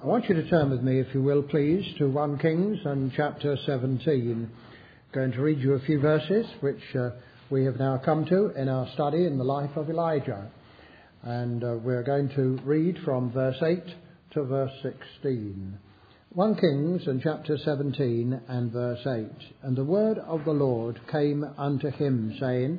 I want you to turn with me, if you will, please, to 1 Kings and chapter 17. I'm going to read you a few verses which we have now come to in our study in the life of Elijah. And we're going to read from verse 8 to verse 16. 1 Kings and chapter 17 and verse 8. And the word of the Lord came unto him, saying,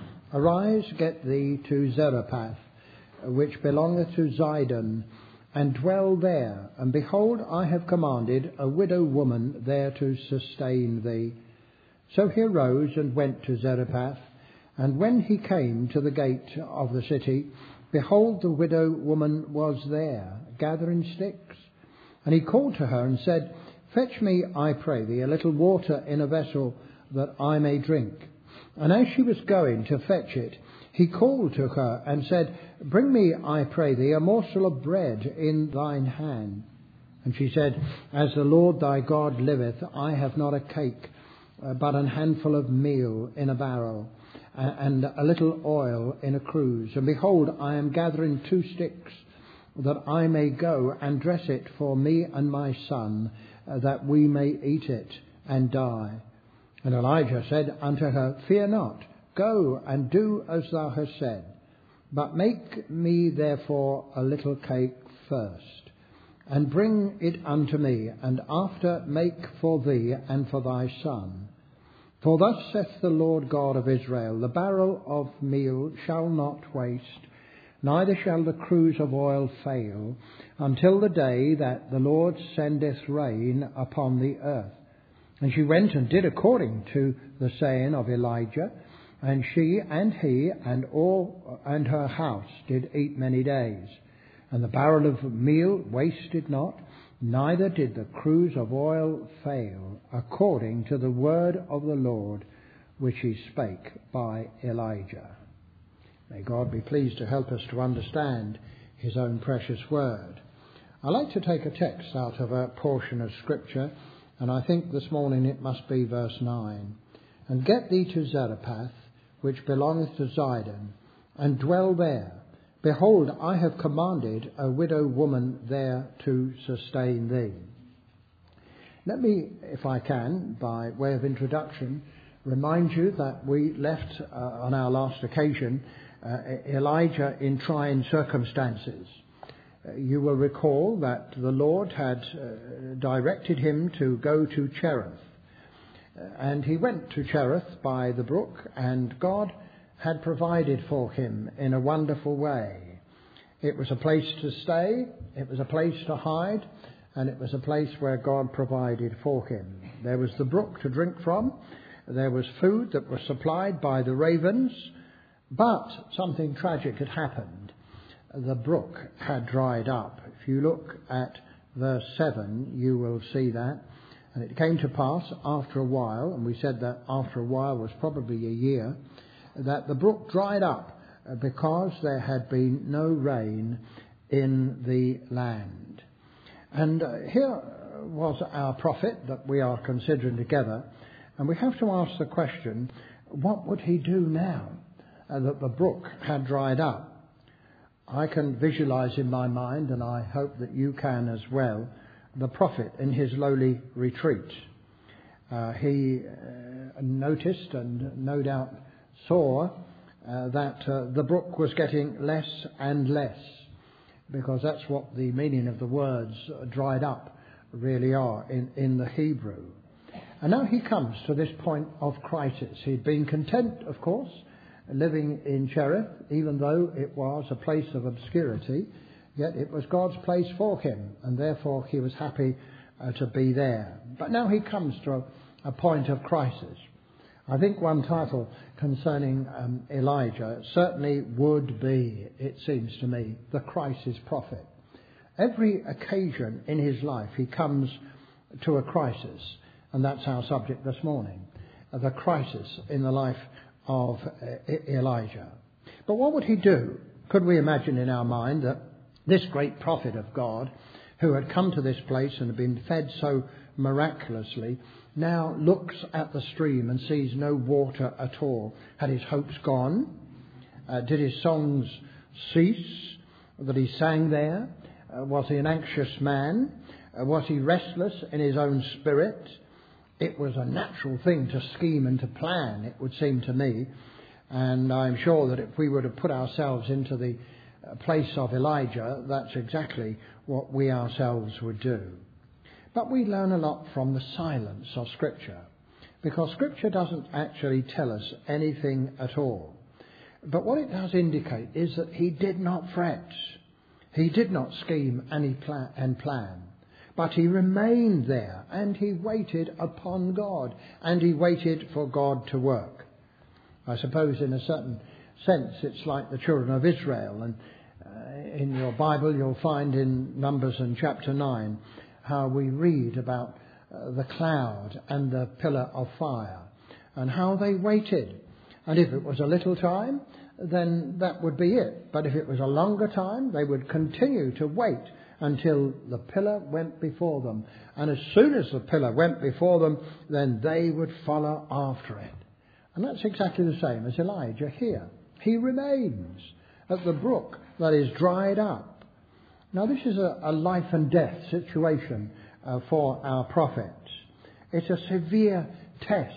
Arise, get thee to Zarephath, which belongeth to Zidon, and dwell there. And behold, I have commanded a widow woman there to sustain thee. So he arose and went to Zarephath. And when he came to the gate of the city, behold, the widow woman was there, gathering sticks. And he called to her and said, Fetch me, I pray thee, a little water in a vessel, that I may drink. And as she was going to fetch it, he called to her and said, Bring me, I pray thee, a morsel of bread in thine hand. And she said, As the Lord thy God liveth, I have not a cake, but an handful of meal in a barrel, and a little oil in a cruse. And behold, I am gathering 2 sticks, that I may go and dress it for me and my son, that we may eat it and die. And Elijah said unto her, Fear not, go and do as thou hast said, but make me therefore a little cake first, and bring it unto me, and after make for thee and for thy son. For thus saith the Lord God of Israel, The barrel of meal shall not waste, neither shall the cruse of oil fail, until the day that the Lord sendeth rain upon the earth. And she went and did according to the saying of Elijah, and she and he and all and her house did eat many days. And the barrel of meal wasted not, neither did the cruse of oil fail, according to the word of the Lord which he spake by Elijah. May God be pleased to help us to understand his own precious word. I'd like to take a text out of a portion of Scripture, and I think this morning it must be verse 9. And get thee to Zarephath, which belongeth to Zidon, and dwell there. Behold, I have commanded a widow woman there to sustain thee. Let me, if I can, by way of introduction, remind you that we left on our last occasion Elijah in trying circumstances. You will recall that the Lord had directed him to go to Cherith. And he went to Cherith by the brook, and God had provided for him in a wonderful way. It was a place to stay, it was a place to hide, and it was a place where God provided for him. There was the brook to drink from, there was food that was supplied by the ravens, but something tragic had happened. The brook had dried up. If you look at verse 7, you will see that. And it came to pass after a while, and we said that after a while was probably a year, that the brook dried up because there had been no rain in the land. And here was our prophet that we are considering together, and we have to ask the question, what would he do now that the brook had dried up? I can visualize in my mind, and I hope that you can as well, the prophet in his lowly retreat. He noticed and no doubt saw that the brook was getting less and less, because that's what the meaning of the words dried up really are in the Hebrew. And now he comes to this point of crisis. He'd been content, of course, living in Cherith, even though it was a place of obscurity, yet it was God's place for him, and therefore he was happy to be there. But now he comes to a point of crisis. I think one title concerning Elijah certainly would be, it seems to me, the crisis prophet. Every occasion in his life he comes to a crisis, and that's our subject this morning, the crisis in the life of Elijah. But what would he do? Could we imagine in our mind that this great prophet of God, who had come to this place and had been fed so miraculously, now looks at the stream and sees no water at all? Had his hopes gone? Did his songs cease that he sang there? Was he an anxious man? Was he restless in his own spirit? It was a natural thing to scheme and to plan, it would seem to me. And I'm sure that if we were to put ourselves into the place of Elijah, that's exactly what we ourselves would do. But we learn a lot from the silence of Scripture, because Scripture doesn't actually tell us anything at all. But what it does indicate is that he did not fret. He did not scheme and plan. But he remained there, and he waited upon God, and he waited for God to work. I suppose in a certain sense it's like the children of Israel, and in your Bible you'll find in Numbers and chapter 9 how we read about the cloud and the pillar of fire, and how they waited. And if it was a little time, then that would be it. But if it was a longer time, they would continue to wait until the pillar went before them. And as soon as the pillar went before them, then they would follow after it. And that's exactly the same as Elijah here. He remains at the brook that is dried up. Now this is a life and death situation for our prophets. It's a severe test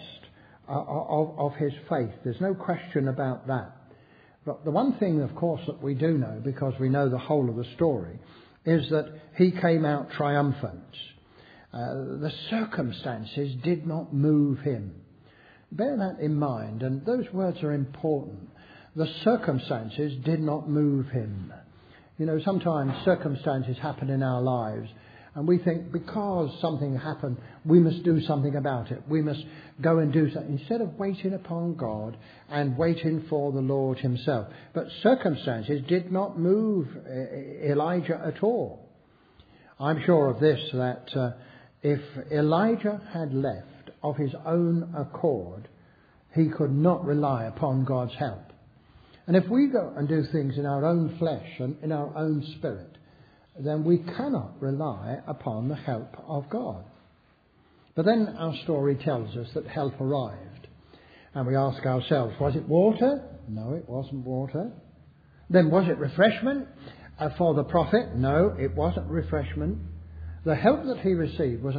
of his faith. There's no question about that. But the one thing, of course, that we do know, because we know the whole of the story, is that he came out triumphant. The circumstances did not move him. Bear that in mind, and those words are important. The circumstances did not move him. You know, sometimes circumstances happen in our lives, and we think because something happened, we must do something about it. We must go and do something, instead of waiting upon God and waiting for the Lord himself. But circumstances did not move Elijah at all. I'm sure of this, that if Elijah had left of his own accord, he could not rely upon God's help. And if we go and do things in our own flesh and in our own spirit, then we cannot rely upon the help of God. But then our story tells us that help arrived. And we ask ourselves, was it water? No, it wasn't water. Then was it refreshment for the prophet? No, it wasn't refreshment. The help that he received was a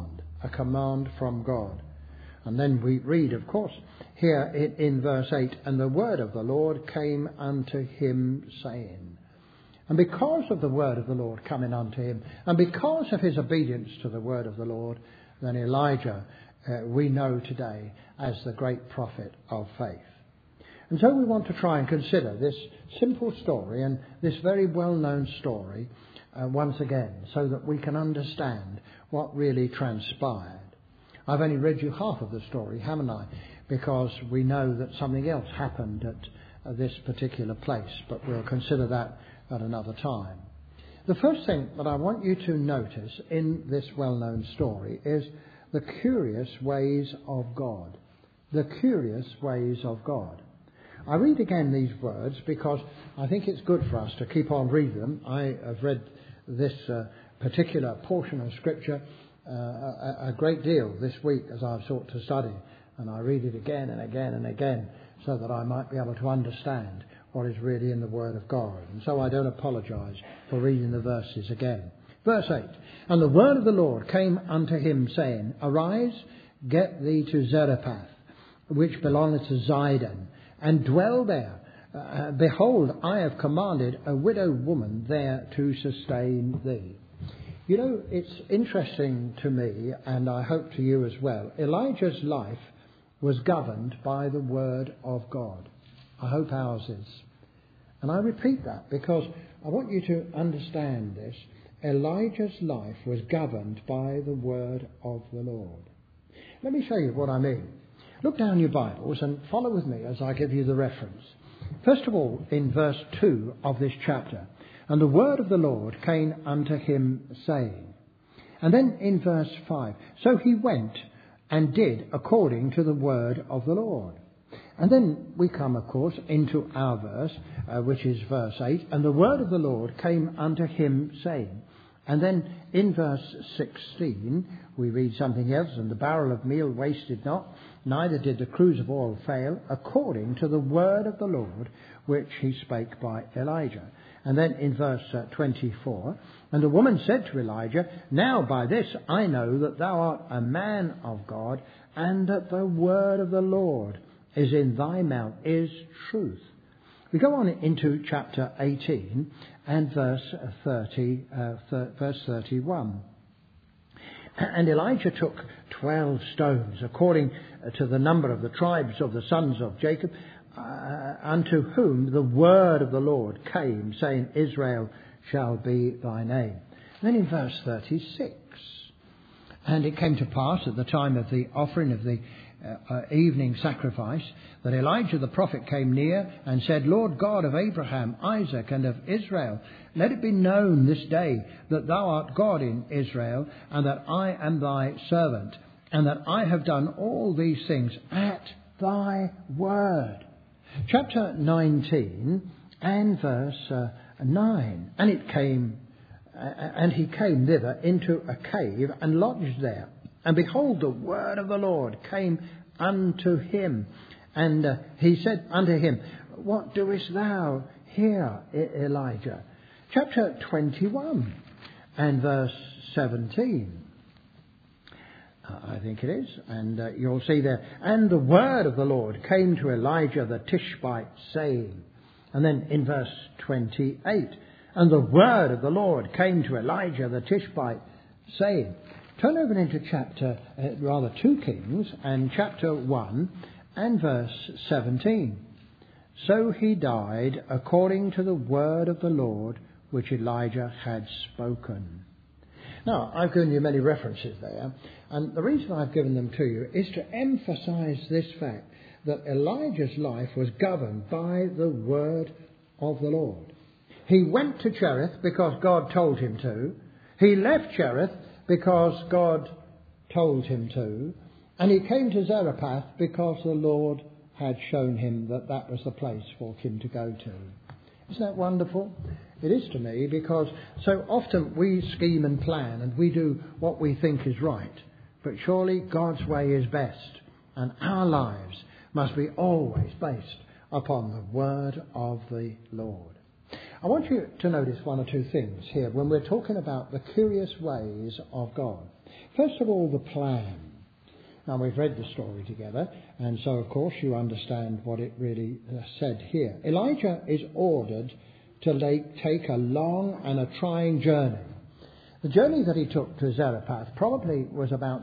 command from God. And then we read, of course, here in verse 8, and the word of the Lord came unto him, saying. And because of the word of the Lord coming unto him, and because of his obedience to the word of the Lord, then Elijah we know today as the great prophet of faith. And so we want to try and consider this simple story and this very well-known story once again, so that we can understand what really transpired. I've only read you half of the story, haven't I? Because we know that something else happened at this particular place, but we'll consider that at another time. The first thing that I want you to notice in this well-known story is the curious ways of God. The curious ways of God. I read again these words because I think it's good for us to keep on reading them. I have read this particular portion of Scripture a great deal this week as I've sought to study, and I read it again and again and again so that I might be able to understand what is really in the Word of God. And so I don't apologise for reading the verses again. Verse 8, and the word of the Lord came unto him, saying, Arise, get thee to Zarephath, which belongeth to Zidon, and dwell there. Behold, I have commanded a widow woman there to sustain thee. You know, it's interesting to me, and I hope to you as well, Elijah's life was governed by the word of God. I hope ours is. And I repeat that because I want you to understand this. Elijah's life was governed by the word of the Lord. Let me show you what I mean. Look down your Bibles and follow with me as I give you the reference. First of all, in verse 2 of this chapter, and the word of the Lord came unto him, saying. And then in verse 5, so he went and did according to the word of the Lord. And then we come, of course, into our verse, which is verse 8. And the word of the Lord came unto him, saying. And then in verse 16, we read something else. And the barrel of meal wasted not, neither did the cruse of oil fail, according to the word of the Lord, which he spake by Elijah. And then in verse 24, and the woman said to Elijah, now by this I know that thou art a man of God, and that the word of the Lord is in thy mouth is truth. We go on into chapter 18 and verse 31. And Elijah took 12 stones, according to the number of the tribes of the sons of Jacob, unto whom the word of the Lord came, saying, Israel shall be thy name. Then in verse 36, and it came to pass at the time of the offering of the evening sacrifice, that Elijah the prophet came near and said, Lord God of Abraham, Isaac, and of Israel, let it be known this day that thou art God in Israel, and that I am thy servant, and that I have done all these things at thy word. Chapter 19 and verse 9. And he came thither into a cave and lodged there. And behold, the word of the Lord came unto him. And he said unto him, what doest thou here, Elijah? Chapter 21 and verse 17. I think it is. And you'll see there. And the word of the Lord came to Elijah the Tishbite, saying. And then in verse 28. And the word of the Lord came to Elijah the Tishbite, saying. Turn over into 2 Kings and chapter 1 and verse 17. So he died according to the word of the Lord which Elijah had spoken. Now, I've given you many references there, and the reason I've given them to you is to emphasize this fact that Elijah's life was governed by the word of the Lord. He went to Cherith because God told him to. He left Cherith because God told him to, and he came to Zarephath because the Lord had shown him that that was the place for him to go to. Isn't that wonderful? It is to me, because so often we scheme and plan and we do what we think is right, but surely God's way is best, and our lives must be always based upon the word of the Lord. I want you to notice one or two things here when we're talking about the curious ways of God. First of all, the plan. Now, we've read the story together, and so, of course, you understand what it really said here. Elijah is ordered to take a long and a trying journey. The journey that he took to Zarephath probably was about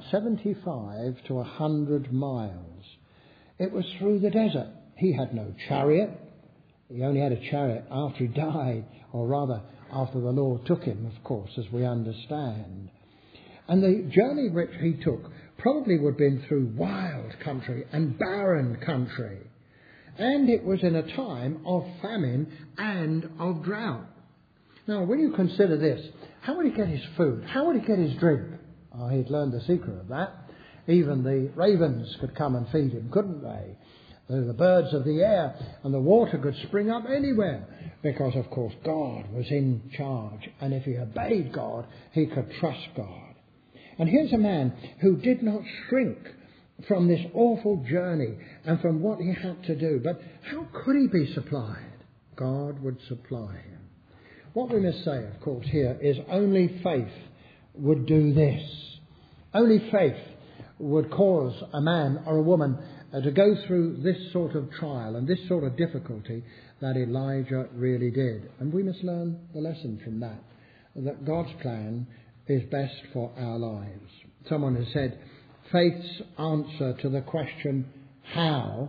75 to 100 miles. It was through the desert. He had no chariot. He only had a chariot after he died, or rather after the Lord took him, of course, as we understand. And the journey which he took probably would have been through wild country and barren country. And it was in a time of famine and of drought. Now, when you consider this, how would he get his food? How would he get his drink? Oh, he'd learned the secret of that. Even the ravens could come and feed him, couldn't they? The birds of the air, and the water could spring up anywhere, because, of course, God was in charge. And if he obeyed God, he could trust God. And here's a man who did not shrink from this awful journey and from what he had to do. But how could he be supplied? God would supply him. What we must say, of course, here is only faith would do this. Only faith would cause a man or a woman to go through this sort of trial and this sort of difficulty that Elijah really did. And we must learn the lesson from that, that God's plan is best for our lives. Someone has said, faith's answer to the question, how,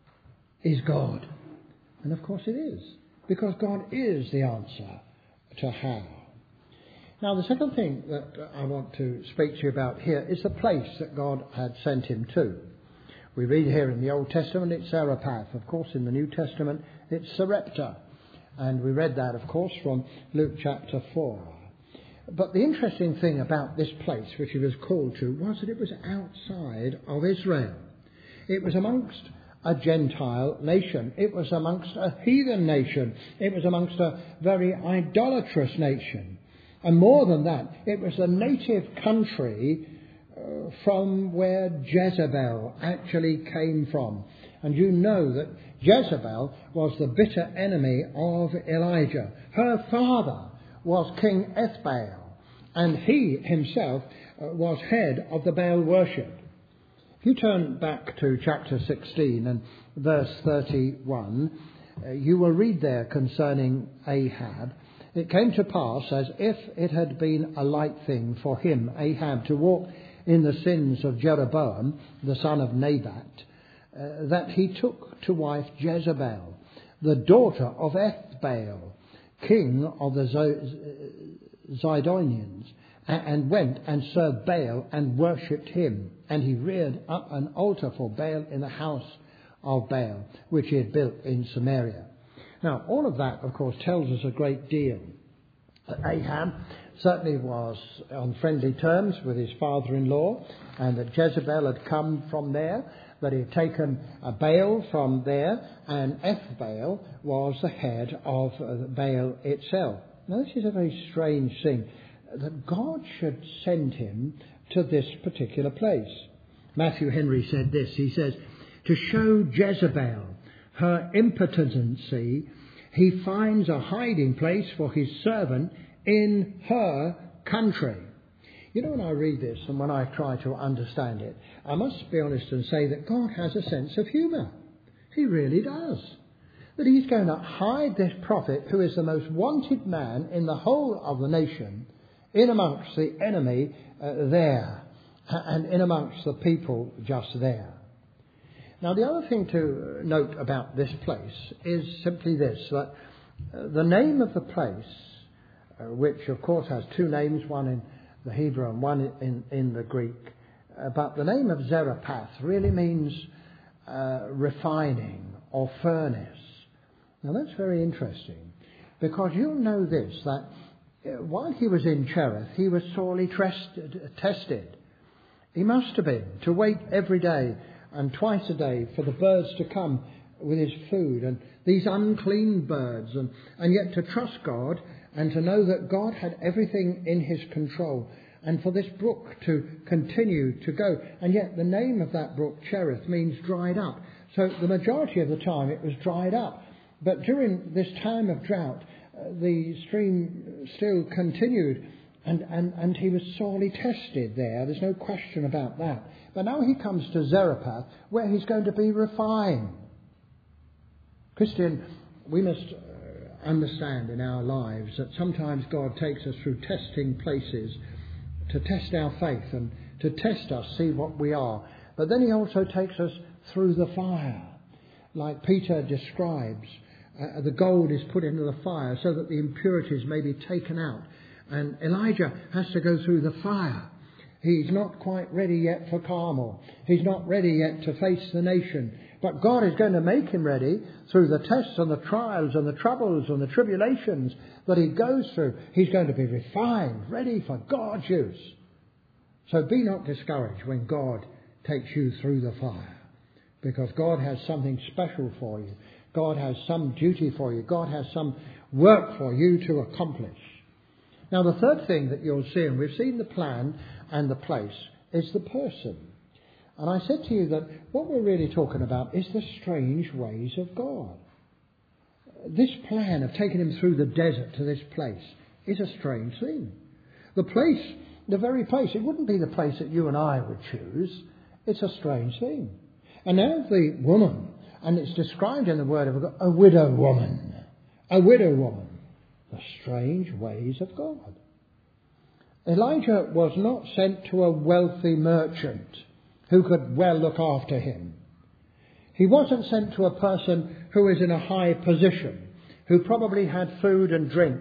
is God. And of course it is, because God is the answer to how. Now, the second thing that I want to speak to you about here is the place that God had sent him to. We read here in the Old Testament, it's Zarephath. Of course, in the New Testament, it's Sarepta. And we read that, of course, from Luke chapter 4. But the interesting thing about this place which he was called to was that it was outside of Israel. It was amongst a Gentile nation. It was amongst a heathen nation. It was amongst a very idolatrous nation. And more than that, it was the native country from where Jezebel actually came from. And you know that Jezebel was the bitter enemy of Elijah. Her father was King Ethbaal, and he himself was head of the Baal worship. If you turn back to chapter 16 and verse 31, you will read there concerning Ahab. It came to pass, as if it had been a light thing for him, Ahab, to walk in the sins of Jeroboam, the son of Nebat, that he took to wife Jezebel, the daughter of Ethbaal, king of the Zidonians, and went and served Baal and worshipped him. And he reared up an altar for Baal in the house of Baal, which he had built in Samaria. Now, all of that, of course, tells us a great deal. Ahab certainly was on friendly terms with his father-in-law, and that Jezebel had come from there, that he had taken Baal from there, and Ethbaal was the head of Baal itself. Now, this is a very strange thing, that God should send him to this particular place. Matthew Henry said this, he says, to show Jezebel her impotency, he finds a hiding place for his servant in her country. You know, when I read this and when I try to understand it, I must be honest and say that God has a sense of humour. He really does. That he's going to hide this prophet, who is the most wanted man in the whole of the nation, in amongst the enemy there, and in amongst the people just there. Now, the other thing to note about this place is simply this, that the name of the place, which of course has two names, one in the Hebrew and one in the Greek, but the name of Zarephath really means refining or furnace. Now, that's very interesting, because you'll know this, that while he was in Cherith, he was sorely tested. He must have been, to wait every day and twice a day for the birds to come with his food, and these unclean birds, and yet to trust God and to know that God had everything in his control, and for this brook to continue to go. And yet the name of that brook, Cherith, means dried up. So the majority of the time it was dried up. But during this time of drought, the stream still continued, and he was sorely tested there. There's no question about that. But now he comes to Zarephath, where he's going to be refined. Christian, we must understand in our lives that sometimes God takes us through testing places to test our faith and to test us, see what we are. But then he also takes us through the fire. Like Peter describes, the gold is put into the fire so that the impurities may be taken out. And Elijah has to go through the fire. He's not quite ready yet for Carmel. He's not ready yet to face the nation. But God is going to make him ready through the tests and the trials and the troubles and the tribulations that he goes through. He's going to be refined, ready for God's use. So be not discouraged when God takes you through the fire, because God has something special for you. God has some duty for you. God has some work for you to accomplish. Now, the third thing that you'll see, and we've seen the plan and the place, is the person. And I said to you that what we're really talking about is the strange ways of God. This plan of taking him through the desert to this place is a strange thing. The place, the very place, it wouldn't be the place that you and I would choose. It's a strange thing. And now the woman, and it's described in the Word of God, a widow woman. A widow woman. The strange ways of God. Elijah was not sent to a wealthy merchant who could well look after him. He wasn't sent to a person who is in a high position, who probably had food and drink,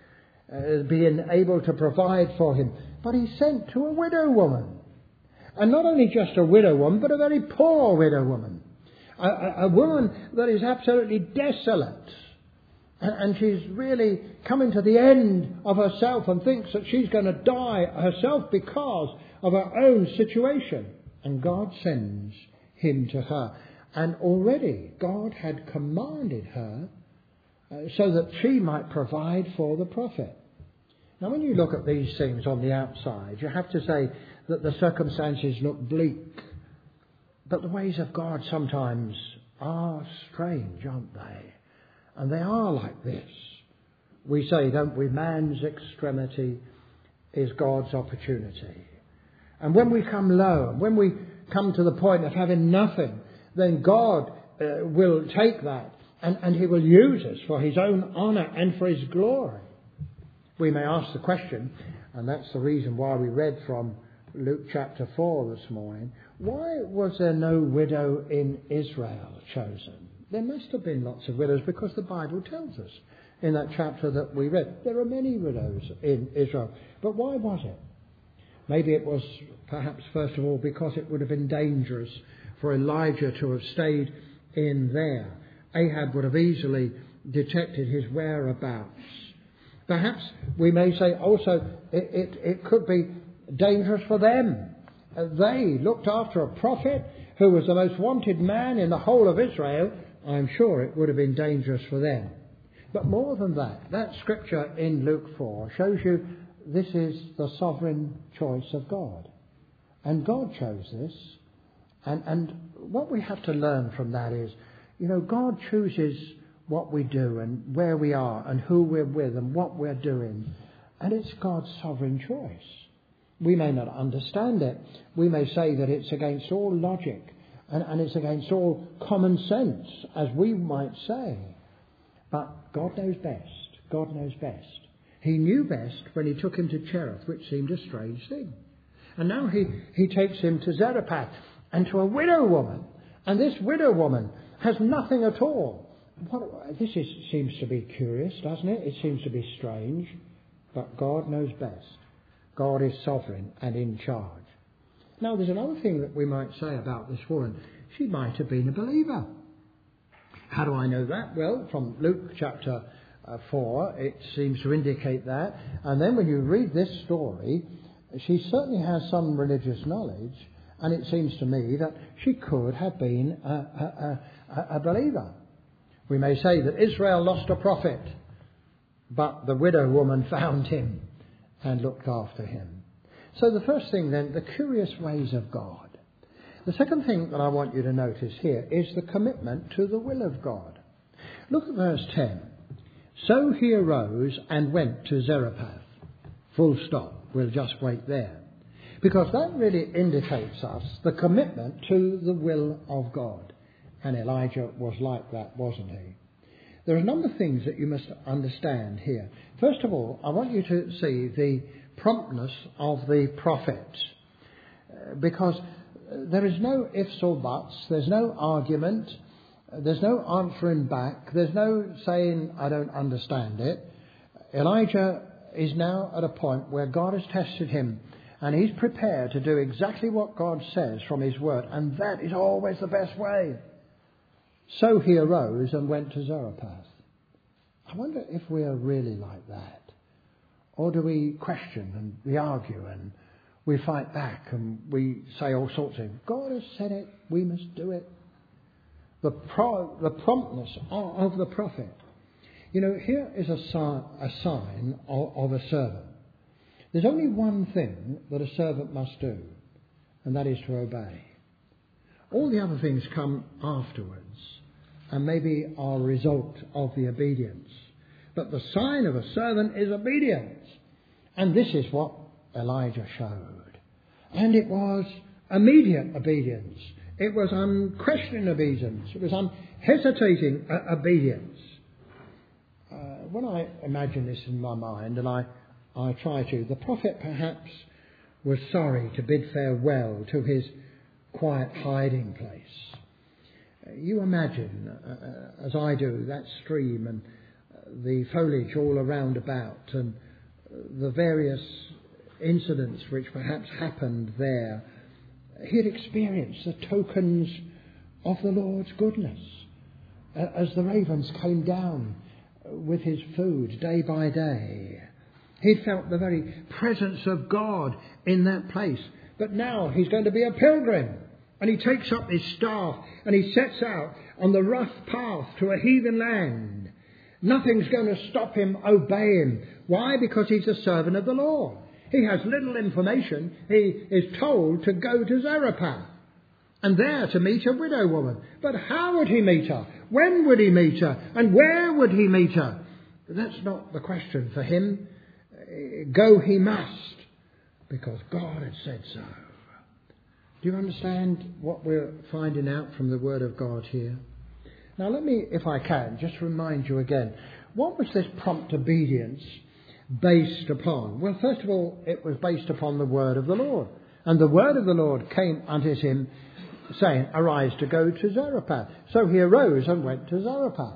being able to provide for him. But he's sent to a widow woman. And not only just a widow woman, but a very poor widow woman. A woman that is absolutely desolate. And she's really coming to the end of herself and thinks that she's going to die herself because of her own situation. And God sends him to her. And already God had commanded her so that she might provide for the prophet. Now, when you look at these things on the outside, you have to say that the circumstances look bleak. But the ways of God sometimes are strange, aren't they? And they are like this. We say, don't we, man's extremity is God's opportunity. And when we come low, when we come to the point of having nothing, then God will take that and he will use us for his own honour and for his glory. We may ask the question, and that's the reason why we read from Luke chapter 4 this morning, why was there no widow in Israel chosen? There must have been lots of widows because the Bible tells us in that chapter that we read. There are many widows in Israel. But why was it? Maybe it was perhaps first of all because it would have been dangerous for Elijah to have stayed in there. Ahab would have easily detected his whereabouts. Perhaps we may say also it could be dangerous for them. They looked after a prophet who was the most wanted man in the whole of Israel. I'm sure it would have been dangerous for them. But more than that, that scripture in Luke 4 shows you this is the sovereign choice of God. And God chose this. And what we have to learn from that is, God chooses what we do and where we are and who we're with and what we're doing. And it's God's sovereign choice. We may not understand it. We may say that it's against all logic and it's against all common sense, as we might say. But God knows best. God knows best. He knew best when he took him to Cherith, which seemed a strange thing. And now he takes him to Zarephath and to a widow woman. And this widow woman has nothing at all. Seems to be curious, doesn't it? It seems to be strange. But God knows best. God is sovereign and in charge. Now, there's another thing that we might say about this woman. She might have been a believer. How do I know that? Well, from Luke chapter 4, it seems to indicate that. And then when you read this story, she certainly has some religious knowledge. And it seems to me that she could have been a believer. We may say that Israel lost a prophet, but the widow woman found him and looked after him. So the first thing then, the curious ways of God. The second thing that I want you to notice here is the commitment to the will of God. Look at verse 10. So he arose and went to Zarephath. Full stop. We'll just wait there. Because that really indicates us the commitment to the will of God. And Elijah was like that, wasn't he? There are a number of things that you must understand here. First of all, I want you to see the promptness of the prophet. Because there is no ifs or buts. There's no argument. There's no answering back. There's no saying, I don't understand it. Elijah is now at a point where God has tested him. And he's prepared to do exactly what God says from his word. And that is always the best way. So he arose and went to Zarephath. I wonder if we are really like that. Or do we question and we argue and we fight back and we say all sorts of things. God has said it, we must do it. The promptness of the prophet. Here is a sign of a servant. There's only one thing that a servant must do, and that is to obey. All the other things come afterwards and maybe are a result of the obedience. But the sign of a servant is obedience. And this is what Elijah showed. And it was immediate obedience. It was unquestioning obedience. It was unhesitating obedience. When I imagine this in my mind, and I try to, the prophet perhaps was sorry to bid farewell to his quiet hiding place. You imagine, as I do, that stream and the foliage all around about and the various incidents which perhaps happened there. He had experienced the tokens of the Lord's goodness as the ravens came down with his food day by day. He'd felt the very presence of God in that place. But now he's going to be a pilgrim. And he takes up his staff and he sets out on the rough path to a heathen land. Nothing's going to stop him obeying Why? Because he's a servant of the Lord. He has little information. He is told to go to Zarephath and there to meet a widow woman. But how would he meet her? When would he meet her? And where would he meet her? That's not the question for him. Go he must, because God had said so. Do you understand what we're finding out from the Word of God here? Now let me, if I can, just remind you again. What was this prompt obedience based upon? Well, first of all, it was based upon the word of the Lord. And the word of the Lord came unto him, saying, arise to go to Zarephath. So he arose and went to Zarephath.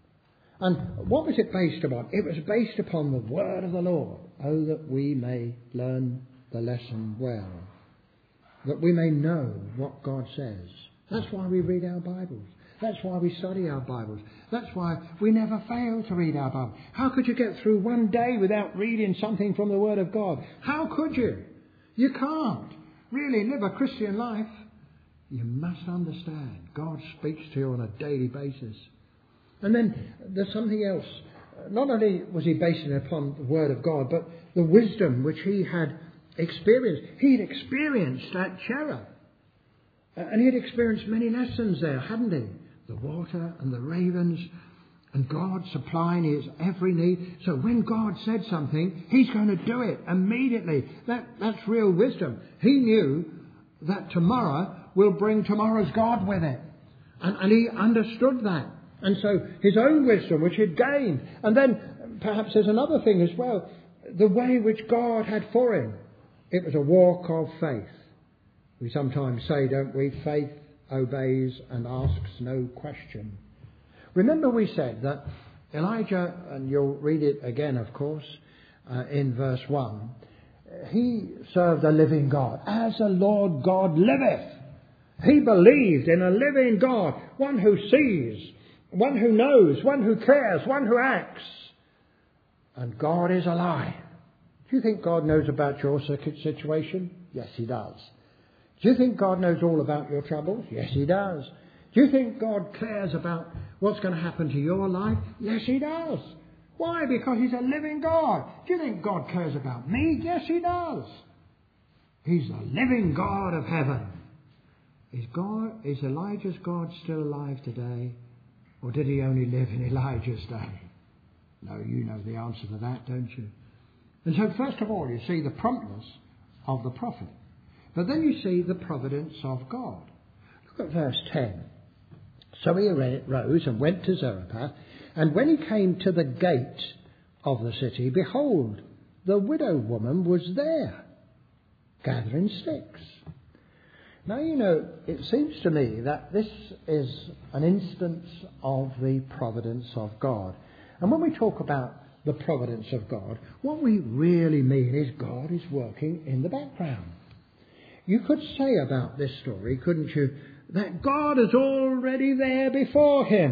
And what was it based upon? It was based upon the word of the Lord. Oh, that we may learn the lesson well. That we may know what God says. That's why we read our Bibles. That's why we study our Bibles. That's why we never fail to read our Bible. How could you get through one day without reading something from the Word of God? How could you? You can't really live a Christian life. You must understand God speaks to you on a daily basis. And then there's something else. Not only was he basing it upon the Word of God, but the wisdom which he had experienced. He'd experienced at Cherith. And he'd experienced many lessons there, hadn't he? The water and the ravens and God supplying his every need. So when God said something, he's going to do it immediately. That's real wisdom. He knew that tomorrow will bring tomorrow's God with it. And he understood that. And so his own wisdom, which he'd gained. And then perhaps there's another thing as well. The way which God had for him. It was a walk of faith. We sometimes say, don't we, faith obeys and asks no question. Remember we said that Elijah, and you'll read it again, of course, in verse 1, he served a living God. As the Lord God liveth. He believed in a living God, one who sees, one who knows, one who cares, one who acts. And God is alive. Do you think God knows about your situation? Yes, he does. Do you think God knows all about your troubles? Yes, he does. Do you think God cares about what's going to happen to your life? Yes, he does. Why? Because he's a living God. Do you think God cares about me? Yes, he does. He's the living God of heaven. Is Elijah's God still alive today? Or did he only live in Elijah's day? No, you know the answer to that, don't you? And so first of all, you see the promptness of the prophet. But then you see the providence of God. Look at verse 10. So he rose and went to Zarephath, and when he came to the gate of the city, behold, the widow woman was there, gathering sticks. Now, you know, it seems to me that this is an instance of the providence of God. And when we talk about the providence of God, what we really mean is God is working in the background. You could say about this story, couldn't you, that God is already there before him.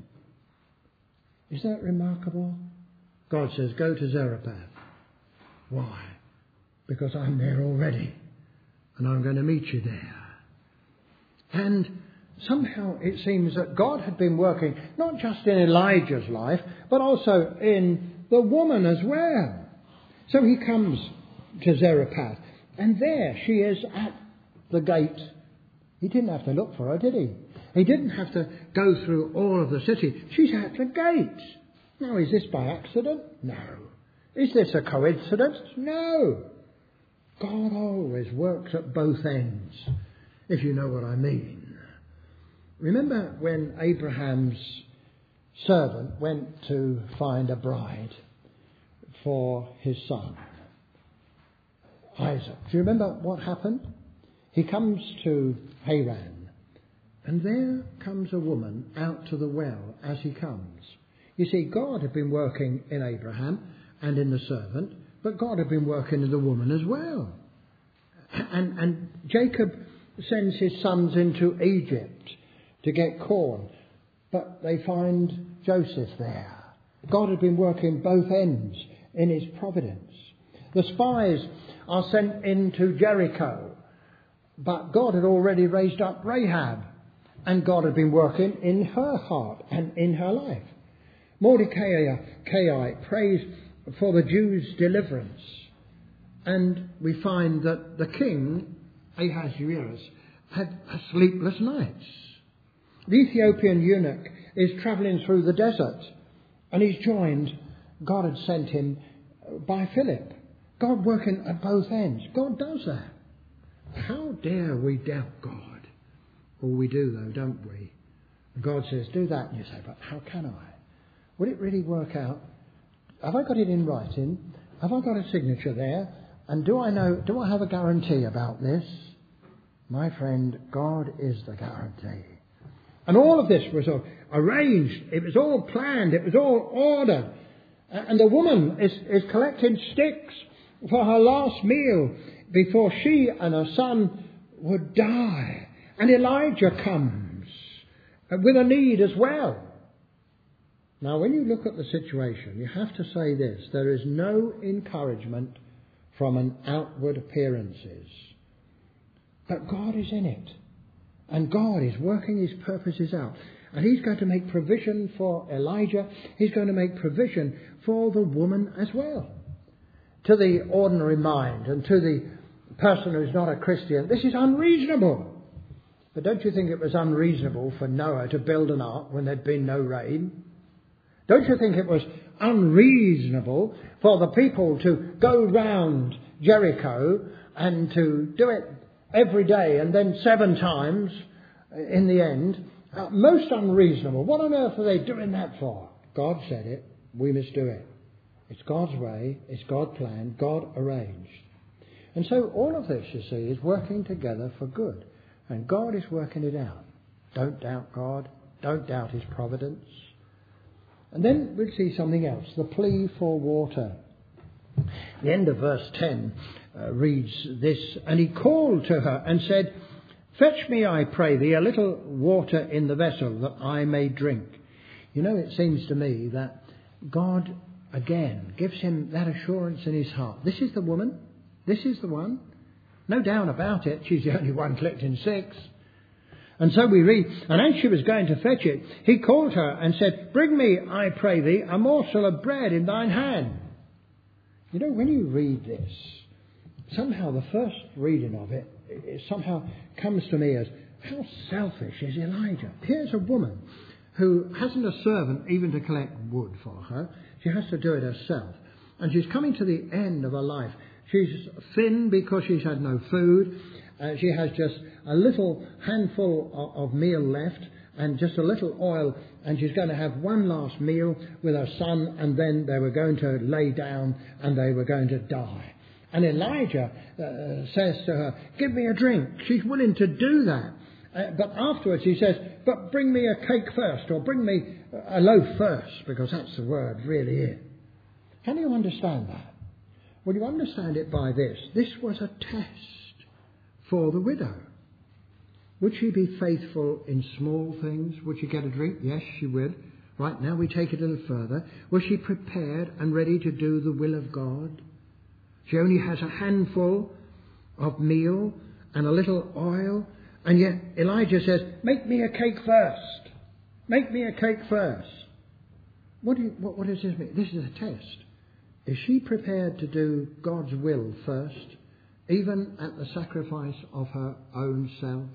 Is that remarkable? God says, go to Zarephath. Why? Because I'm there already, and I'm going to meet you there. And somehow it seems that God had been working not just in Elijah's life, but also in the woman as well. So he comes to Zarephath. And there she is at the gate. He didn't have to look for her, did he? He didn't have to go through all of the city. She's at the gate. Now, is this by accident? No. Is this a coincidence? No. God always works at both ends, if you know what I mean. Remember when Abraham's servant went to find a bride for his son, Isaac. Do you remember what happened? He comes to Haran, and there comes a woman out to the well as he comes. You see, God had been working in Abraham and in the servant, but God had been working in the woman as well. And Jacob sends his sons into Egypt to get corn, but they find Joseph there. God had been working both ends in his providence. The spies are sent into Jericho, but God had already raised up Rahab, and God had been working in her heart and in her life. Mordecai prays for the Jews' deliverance. And we find that the king, Ahasuerus, had sleepless nights. The Ethiopian eunuch is travelling through the desert, and he's joined, God had sent him by Philip. God working at both ends. God does that. How dare we doubt God? Well, we do though, don't we? God says, do that, and you say, but how can I? Will it really work out? Have I got it in writing? Have I got a signature there? And do I have a guarantee about this? My friend, God is the guarantee. And all of this was arranged. It was all planned. It was all ordered. And the woman is collecting sticks for her last meal before she and her son would die. And Elijah comes with a need as well. Now, when you look at the situation, you have to say this. There is no encouragement from an outward appearances. But God is in it. And God is working his purposes out. And he's going to make provision for Elijah. He's going to make provision for the woman as well. To the ordinary mind and to the person who's not a Christian, this is unreasonable. But don't you think it was unreasonable for Noah to build an ark when there'd been no rain? Don't you think it was unreasonable for the people to go round Jericho and to do it every day and then 7 times in the end? Most unreasonable. What on earth are they doing that for? God said it. We must do it. It's God's way. It's God's plan. God arranged. And so all of this, you see, is working together for good. And God is working it out. Don't doubt God. Don't doubt his providence. And then we'll see something else. The plea for water. The end of verse 10 reads this. And he called to her and said, fetch me, I pray thee, a little water in the vessel that I may drink. You know, it seems to me that God, again, gives him that assurance in his heart. This is the woman. This is the one. No doubt about it. She's the only one collecting 6. And so we read, and as she was going to fetch it, he called her and said, bring me, I pray thee, a morsel of bread in thine hand. You know, when you read this, somehow the first reading of it somehow comes to me as, how selfish is Elijah? Here's a woman who hasn't a servant even to collect wood for her. She has to do it herself. And she's coming to the end of her life. She's thin because she's had no food. She has just a little handful of meal left and just a little oil. And she's going to have one last meal with her son. And then they were going to lay down and they were going to die. And Elijah says to her, give me a drink. She's willing to do that. But afterwards he says, but bring me a cake first, or bring me a loaf first, because that's the word really is. Can you understand that? Well, you understand it by this. This was a test for the widow. Would she be faithful in small things? Would she get a drink? Yes, she would. Right, now we take it a little further. Was she prepared and ready to do the will of God? She only has a handful of meal and a little oil. And yet Elijah says, make me a cake first. Make me a cake first. What does this mean? This is a test. Is she prepared to do God's will first, even at the sacrifice of her own self?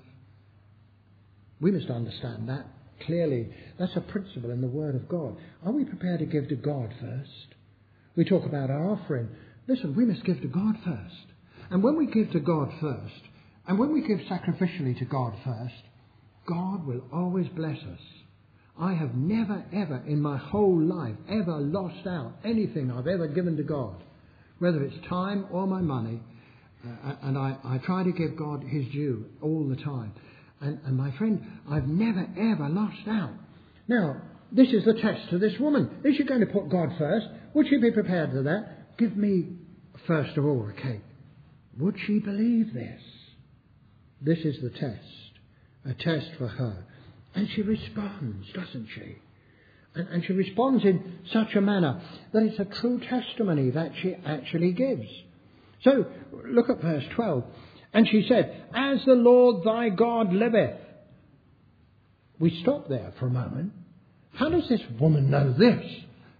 We must understand that clearly. That's a principle in the Word of God. Are we prepared to give to God first? We talk about our offering. Listen, we must give to God first. And when we give to God first, and when we give sacrificially to God first, God will always bless us. I have never, ever in my whole life ever lost out anything I've ever given to God, whether it's time or my money. And I try to give God his due all the time. And my friend, I've never, ever lost out. Now, this is the test to this woman. Is she going to put God first? Would she be prepared for that? Give me, first of all, a cake. Would she believe this? This is the test. A test for her. And she responds, doesn't she? And she responds in such a manner that it's a true testimony that she actually gives. So, look at verse 12. And she said, as the Lord thy God liveth. We stop there for a moment. How does this woman know this?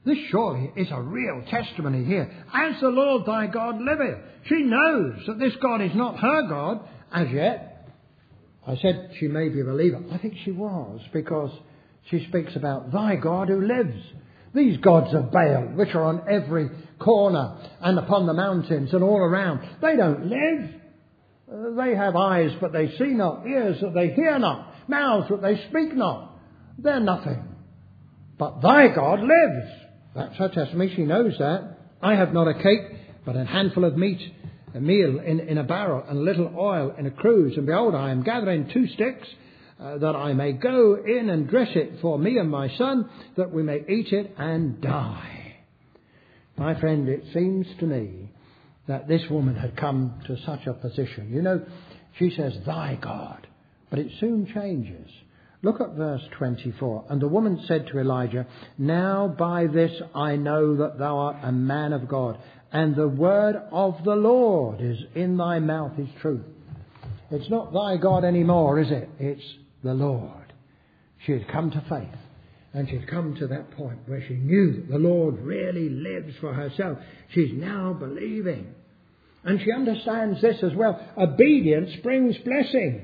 This surely is a real testimony here. As the Lord thy God liveth. She knows that this God is not her God as yet. I said she may be a believer. I think she was, because she speaks about thy God who lives. These gods of Baal, which are on every corner and upon the mountains and all around, they don't live. They have eyes, but they see not, ears that they hear not, mouths that they speak not. They're nothing. But thy God lives. That's her testimony. She knows that. I have not a cake, but a handful of meat, a meal in a barrel, and a little oil in a cruse. And behold, I am gathering 2 sticks, that I may go in and dress it for me and my son, that we may eat it and die. My friend, it seems to me that this woman had come to such a position. You know, she says, thy God, but it soon changes. Look at verse 24. And the woman said to Elijah, now by this I know that thou art a man of God, and the word of the Lord is in thy mouth is truth. It's not thy God anymore, is it? It's the Lord. She had come to faith, and she'd come to that point where she knew that the Lord really lives for herself. She's now believing. And she understands this as well. Obedience brings blessings.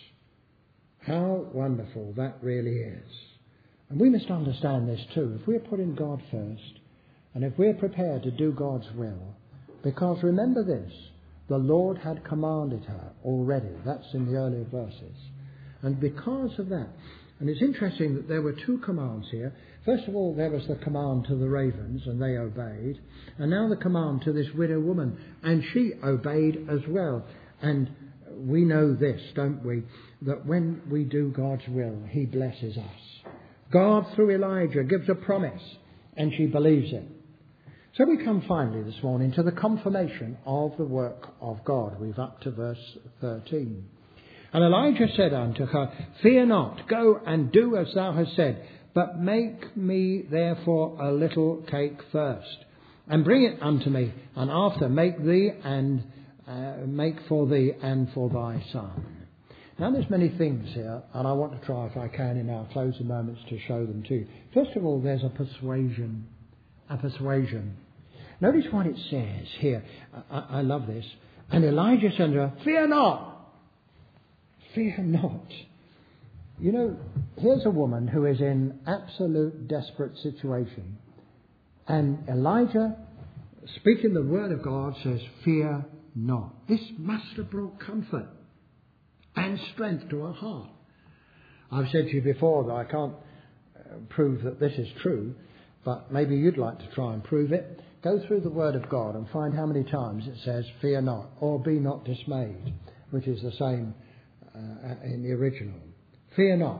How wonderful that really is. And we must understand this too. If we're putting God first, and if we're prepared to do God's will, because remember this, the Lord had commanded her already. That's in the earlier verses. And because of that, and it's interesting that there were 2 commands here. First of all, there was the command to the ravens, and they obeyed. And now the command to this widow woman, and she obeyed as well. And we know this, don't we, that when we do God's will, he blesses us. God, through Elijah, gives a promise, and she believes it. So we come finally this morning to the confirmation of the work of God. We've up to verse 13. And Elijah said unto her, fear not, go and do as thou hast said, but make me therefore a little cake first, and bring it unto me, and after make thee and make for thee and for thy son. Now there's many things here, and I want to try, if I can, in our closing moments to show them to you. First of all, there's a persuasion. A persuasion. Notice what it says here. I love this. And Elijah said to her, fear not. Fear not. You know, here's a woman who is in absolute desperate situation. And Elijah, speaking the word of God, says, fear not. This must have brought comfort and strength to her heart. I've said to you before that I can't prove that this is true, but maybe you'd like to try and prove it. Go through the word of God and find how many times it says, fear not, or be not dismayed, which is the same in the original. Fear not.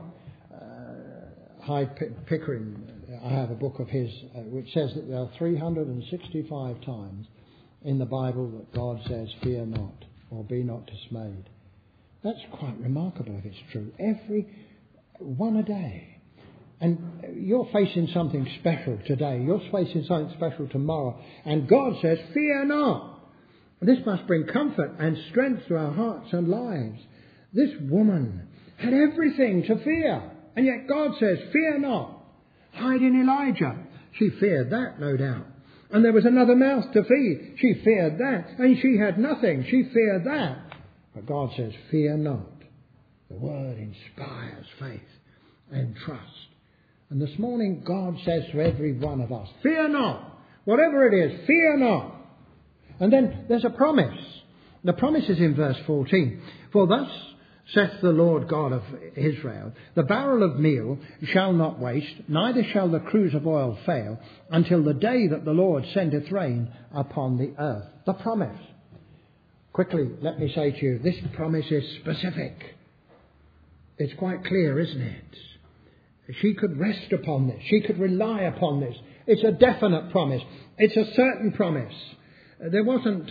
Hyde Pickering, I have a book of his which says that there are 365 times in the Bible that God says, fear not, or be not dismayed. That's quite remarkable if it's true. Every one a day. And you're facing something special today. You're facing something special tomorrow. And God says, fear not. This must bring comfort and strength to our hearts and lives. This woman had everything to fear. And yet God says, fear not. Hide in Elijah. She feared that, no doubt. And there was another mouth to feed. She feared that. And she had nothing. She feared that. But God says, fear not. The word inspires faith and trust. And this morning God says to every one of us, fear not. Whatever it is, fear not. And then there's a promise. The promise is in verse 14. For thus saith the Lord God of Israel, the barrel of meal shall not waste, neither shall the cruse of oil fail, until the day that the Lord sendeth rain upon the earth. The promise. Quickly, let me say to you, this promise is specific. It's quite clear, isn't it? She could rest upon this. She could rely upon this. It's a definite promise. It's a certain promise. There wasn't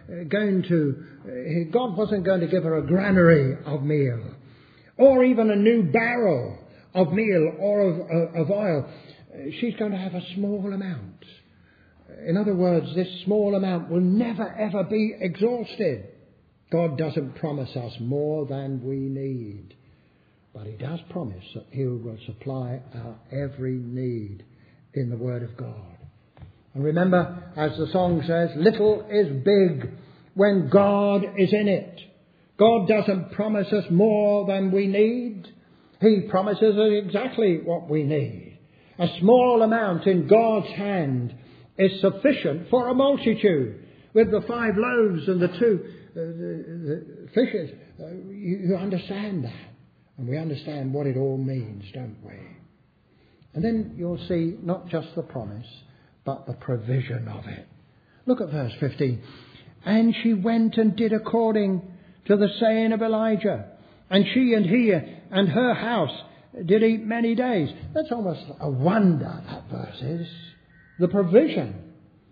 God wasn't going to give her a granary of meal, or even a new barrel of meal or of oil. She's going to have a small amount. In other words, this small amount will never ever be exhausted. God doesn't promise us more than we need, but he does promise that he will supply our every need in the Word of God. And remember, as the song says, little is big when God is in it. God doesn't promise us more than we need. He promises us exactly what we need. A small amount in God's hand is sufficient for a multitude. With the 5 loaves and the 2 the fishes, you understand that. And we understand what it all means, don't we? And then you'll see not just the promise, but the provision of it. Look at verse 15. And she went and did according to the saying of Elijah. And she and he and her house did eat many days. That's almost a wonder, that verse is. The provision.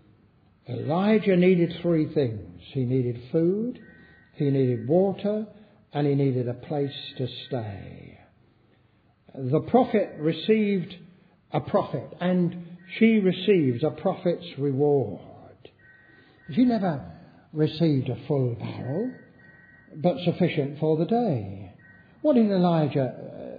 Elijah needed 3 things. He needed food, he needed water, and he needed a place to stay. The prophet received a prophet, and she receives a prophet's reward. She never received a full barrel, but sufficient for the day. What did Elijah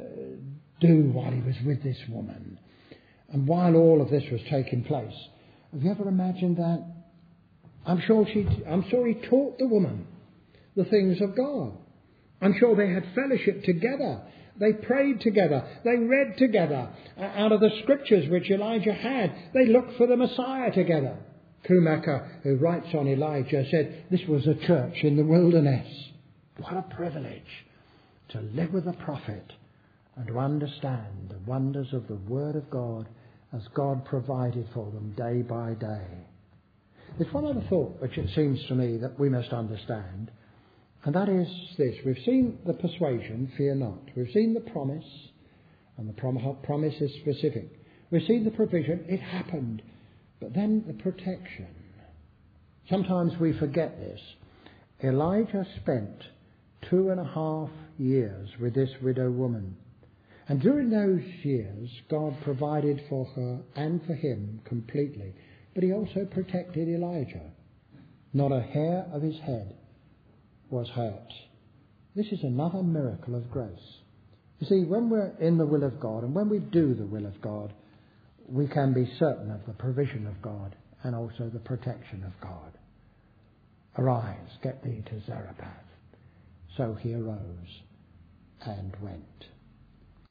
do while he was with this woman? And while all of this was taking place, have you ever imagined that? I'm sure he taught the woman the things of God. I'm sure they had fellowship together. They prayed together. They read together out of the scriptures which Elijah had. They looked for the Messiah together. Schumacher, who writes on Elijah, said this was a church in the wilderness. What a privilege to live with a prophet and to understand the wonders of the Word of God as God provided for them day by day. There's one other thought which it seems to me that we must understand, and that is this. We've seen the persuasion, fear not. We've seen the promise, and the promise is specific. We've seen the provision, it happened. But then the protection. Sometimes we forget this. Elijah spent 2.5 years with this widow woman. And during those years, God provided for her and for him completely. But he also protected Elijah. Not a hair of his head was hurt. This is another miracle of grace. You see, when we're in the will of God and when we do the will of God, we can be certain of the provision of God and also the protection of God. Arise, get thee to Zarephath. So he arose and went.